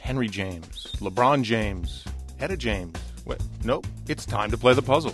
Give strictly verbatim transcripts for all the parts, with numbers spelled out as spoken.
Henry James, LeBron James, Etta James. Wait, nope, it's time to play the puzzle.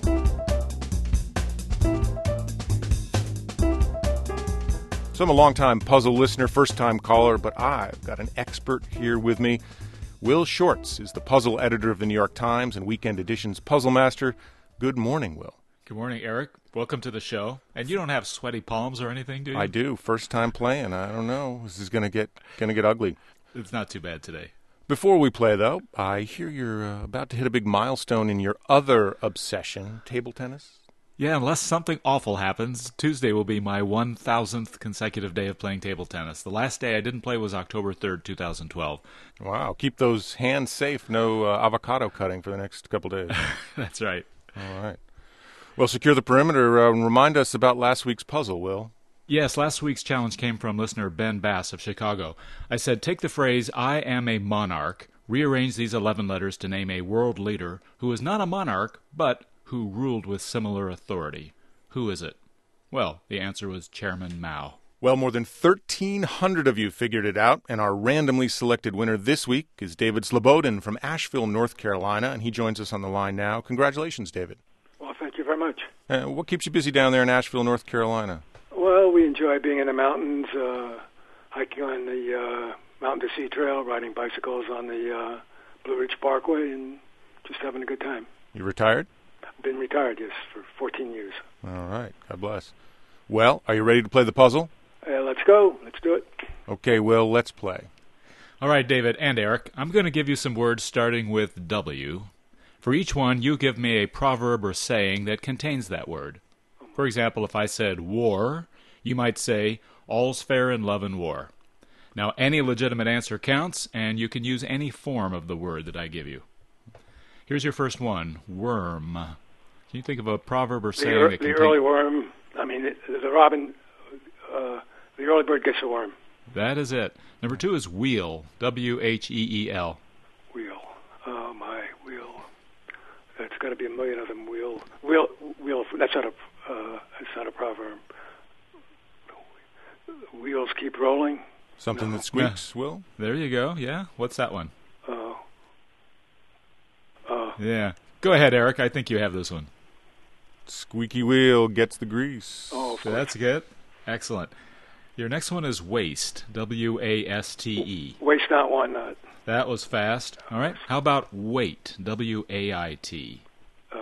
So I'm a long-time puzzle listener, first-time caller, but I've got an expert here with me. Will Shortz is the puzzle editor of the New York Times and Weekend Edition's Puzzle Master. Good morning, Will. Good morning, Eric. Welcome to the show. And you don't have sweaty palms or anything, do you? I do. First time playing. I don't know. This is going to get going to get ugly. It's not too bad today. Before we play, though, I hear you're uh, about to hit a big milestone in your other obsession, table tennis. Yeah, unless something awful happens, Tuesday will be my one thousandth consecutive day of playing table tennis. The last day I didn't play was October third, twenty twelve. Wow. Keep those hands safe. No uh, avocado cutting for the next couple days. That's right. All right. Well, secure the perimeter uh, and remind us about last week's puzzle, Will. Yes, last week's challenge came from listener Ben Bass of Chicago. I said, take the phrase, I am a monarch, rearrange these eleven letters to name a world leader who is not a monarch, but who ruled with similar authority. Who is it? Well, the answer was Chairman Mao. Well, more than thirteen hundred of you figured it out, and our randomly selected winner this week is David Slobodin from Asheville, North Carolina, and he joins us on the line now. Congratulations, David. Well, thank you very much. Uh, what keeps you busy down there in Asheville, North Carolina? Well, we enjoy being in the mountains, uh, hiking on the uh, Mountain to Sea Trail, riding bicycles on the uh, Blue Ridge Parkway, and just having a good time. You retired? Been retired, yes, for fourteen years. All right. God bless. Well, are you ready to play the puzzle? Uh, let's go. Let's do it. Okay, Will, let's play. All right, David and Eric, I'm going to give you some words starting with W. For each one, you give me a proverb or saying that contains that word. For example, if I said war, you might say, all's fair in love and war. Now, any legitimate answer counts, and you can use any form of the word that I give you. Here's your first one, worm. Can you think of a proverb or saying the, er, that the contains... early worm, I mean, the, the robin, uh, the early bird gets a worm. That is it. Number two is wheel, W H E E L. Wheel. Oh, my, wheel. That's got to be a million of them. Wheel. Wheel. Wheel. That's not a, uh, that's not a proverb. Wheels keep rolling. Something no. that squeaks, yeah. Will? There you go, yeah. What's that one? Oh. Uh, uh, yeah. Go ahead, Eric. I think you have this one. Squeaky wheel gets the grease. Oh, so that's good. Excellent. Your next one is waste, W A S T E. Waste not, want not. That was fast. All right. How about wait, W A I T? Uh,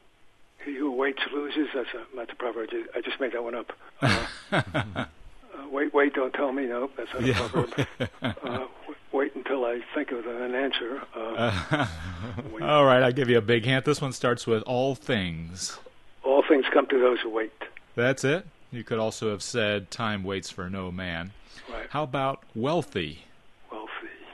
he who waits loses. That's a, that's a proverb. I just made that one up. Uh, uh, wait, wait, don't tell me. Nope, that's not a yeah. proverb. Uh, wait until I think of an answer. Uh, all right, I'll give you a big hint. This one starts with all things. All things come to those who wait. That's it. You could also have said time waits for no man. Right. How about wealthy? Wealthy.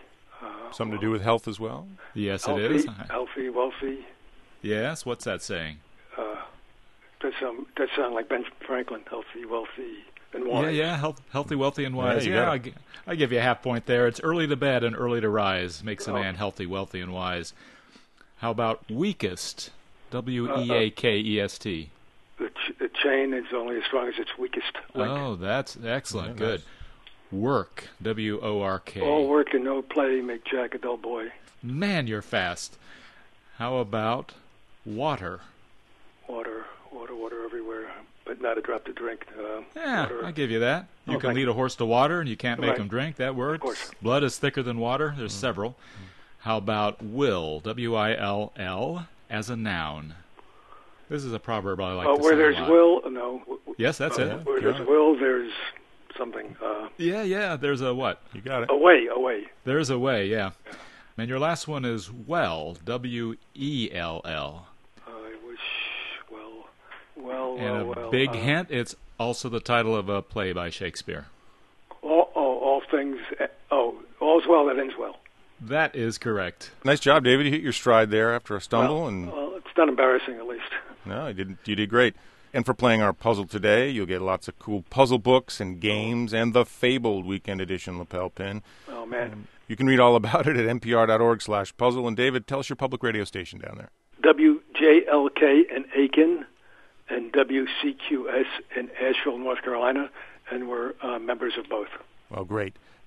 Uh, Something well, to do with health as well? Yes, healthy, it is. Healthy, wealthy. Yes, what's that saying? Uh, does sound, does sound like Ben Franklin, healthy, wealthy, and wise. Yeah, yeah, health, healthy, wealthy, and wise. Yeah, yeah, I, I give you a half point there. It's early to bed and early to rise makes a oh. man healthy, wealthy, and wise. How about weakest? W E A K E S T. The, ch- the chain is only as strong as its weakest link. Oh, that's excellent. Yeah, Good. Nice. Work. W O R K. All work and no play make Jack a dull boy. Man, you're fast. How about water? Water, water, water everywhere, but not a drop to drink. Uh, yeah, water. I'll give you that. You oh, can lead you. a horse to water, and you can't make right. him drink. That works. Of course. Blood is thicker than water. There's mm. several. Mm. How about will? W I L L as a noun. This is a proverb I like uh, to where say there's a lot. will, no. Yes, that's uh, it. Where Got there's it. will, there's something. Uh, Yeah, yeah, there's a what? You got it. away, away. There's a way, yeah. yeah. And your last one is well, W E L L. I wish, well, well, And well, a well. big uh, hint, it's also the title of a play by Shakespeare. All, oh, all things, oh, all's well that ends well. That is correct. Nice job, David. You hit your stride there after a stumble. Well, and well, it's not embarrassing, at least. No, you did, you did great. And for playing our puzzle today, you'll get lots of cool puzzle books and games and the fabled Weekend Edition lapel pin. Oh, man. Um, you can read all about it at npr.org slash puzzle. And, David, tell us your public radio station down there. W J L K in Aiken and W C Q S in Asheville, North Carolina, and we're uh, members of both. Well, great.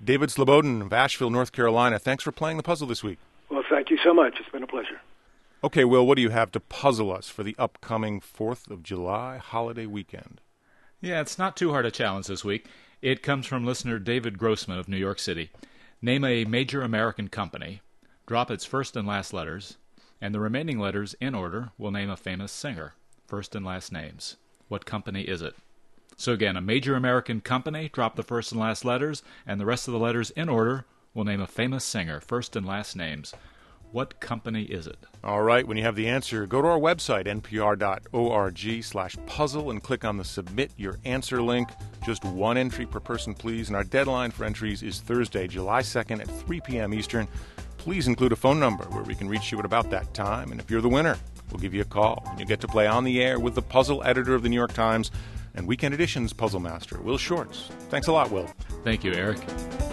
David Slobodin of Asheville, North Carolina, thanks for playing the puzzle this week. Well, thank you so much. It's been a pleasure. Okay, Will, what do you have to puzzle us for the upcoming fourth of July holiday weekend? Yeah, it's not too hard a challenge this week. It comes from listener David Grossman of New York City. Name a major American company, drop its first and last letters, and the remaining letters in order will name a famous singer. First and last names. What company is it? So again, a major American company, drop the first and last letters, and the rest of the letters in order will name a famous singer. First and last names. What company is it? All right, when you have the answer, go to our website, npr.org slash puzzle, and click on the Submit Your Answer link. Just one entry per person, please, and our deadline for entries is Thursday, July second at three p.m. Eastern. Please include a phone number where we can reach you at about that time, and if you're the winner, we'll give you a call, and you get to play on the air with the puzzle editor of the New York Times and Weekend Edition's puzzle master, Will Shortz. Thanks a lot, Will. Thank you, Eric.